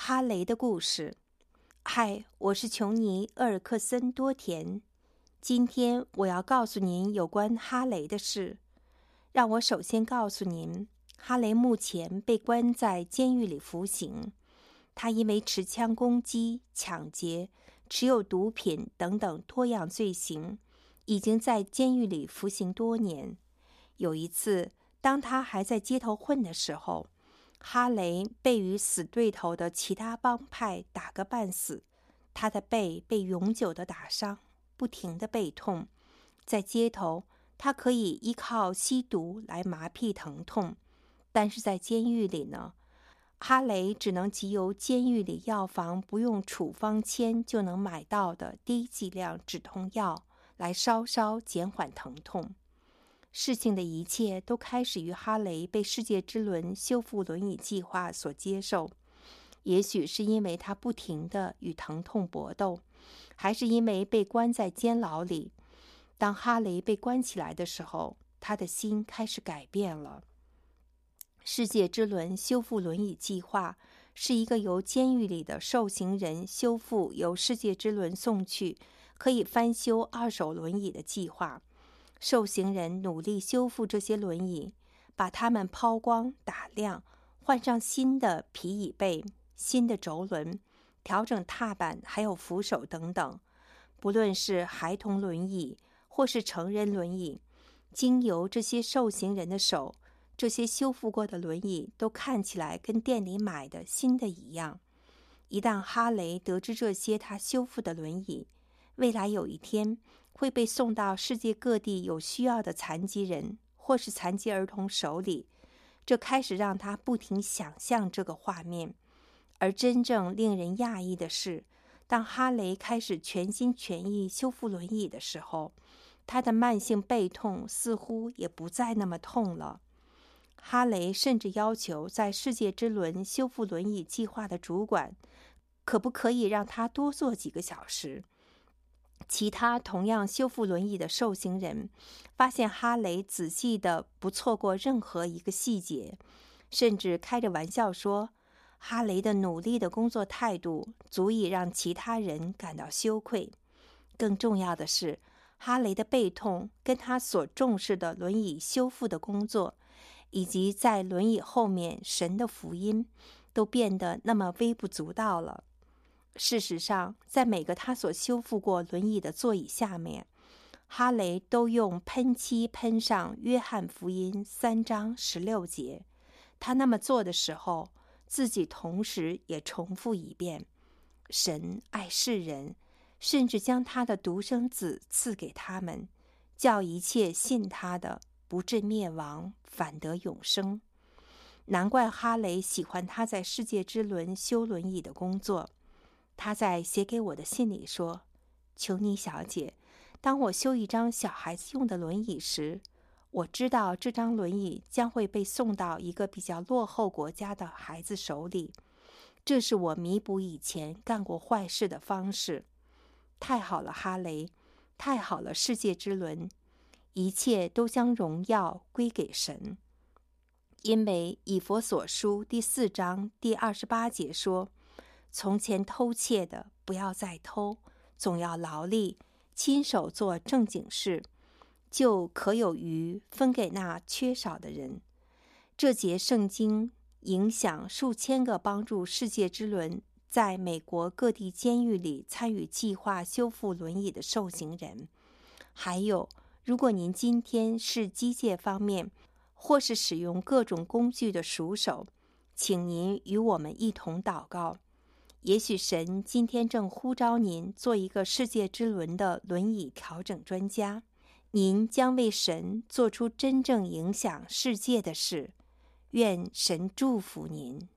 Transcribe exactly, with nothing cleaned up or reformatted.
哈雷的故事。嗨，我是琼尼·厄尔克森多田。今天我要告诉您有关哈雷的事。让我首先告诉您，哈雷目前被关在监狱里服刑。他因为持枪攻击、抢劫、持有毒品等等多样罪行，已经在监狱里服刑多年。有一次，当他还在街头混的时候，哈雷被与死对头的其他帮派打个半死，他的背被永久的打伤，不停的背痛。在街头，他可以依靠吸毒来麻痹疼痛，但是在监狱里呢，哈雷只能藉由监狱里药房不用处方签就能买到的低剂量止痛药来稍稍减缓疼痛。事情的一切都开始于哈雷被世界之轮修复轮椅计划所接受，也许是因为他不停地与疼痛搏斗，还是因为被关在监牢里。当哈雷被关起来的时候，他的心开始改变了。世界之轮修复轮椅计划是一个由监狱里的受刑人修复由世界之轮送去可以翻修二手轮椅的计划。受刑人努力修复这些轮椅，把它们抛光打亮，换上新的皮椅背、新的轴轮，调整踏板还有扶手等等。不论是孩童轮椅或是成人轮椅，经由这些受刑人的手，这些修复过的轮椅都看起来跟店里买的新的一样。一旦哈雷得知这些他修复的轮椅未来有一天会被送到世界各地有需要的残疾人或是残疾儿童手里，这开始让他不停想象这个画面。而真正令人讶异的是，当哈雷开始全心全意修复轮椅的时候，他的慢性背痛似乎也不再那么痛了。哈雷甚至要求在世界之轮修复轮椅计划的主管可不可以让他多做几个小时。其他同样修复轮椅的受刑人发现哈雷仔细的不错过任何一个细节，甚至开着玩笑说，哈雷的努力的工作态度足以让其他人感到羞愧。更重要的是，哈雷的背痛跟他所重视的轮椅修复的工作，以及在轮椅后面神的福音，都变得那么微不足道了。事实上，在每个他所修复过轮椅的座椅下面，哈雷都用喷漆喷上约翰福音三章十六节。他那么做的时候，自己同时也重复一遍：神爱世人，甚至将他的独生子赐给他们，叫一切信他的不至灭亡，反得永生。难怪哈雷喜欢他在世界之轮修轮椅的工作。他在写给我的信里说，琼尼小姐，当我修一张小孩子用的轮椅时，我知道这张轮椅将会被送到一个比较落后国家的孩子手里，这是我弥补以前干过坏事的方式。太好了，哈雷，太好了，世界之轮，一切都将荣耀归给神。因为以弗所书第四章第二十八节说，从前偷窃的不要再偷，总要劳力，亲手做正经事，就可有余分给那缺少的人。这节圣经影响数千个帮助世界之轮在美国各地监狱里参与计划修复轮椅的受刑人。还有，如果您今天是机械方面或是使用各种工具的熟手，请您与我们一同祷告。也许神今天正呼召您做一个世界之轮的轮椅调整专家，您将为神做出真正影响世界的事。愿神祝福您。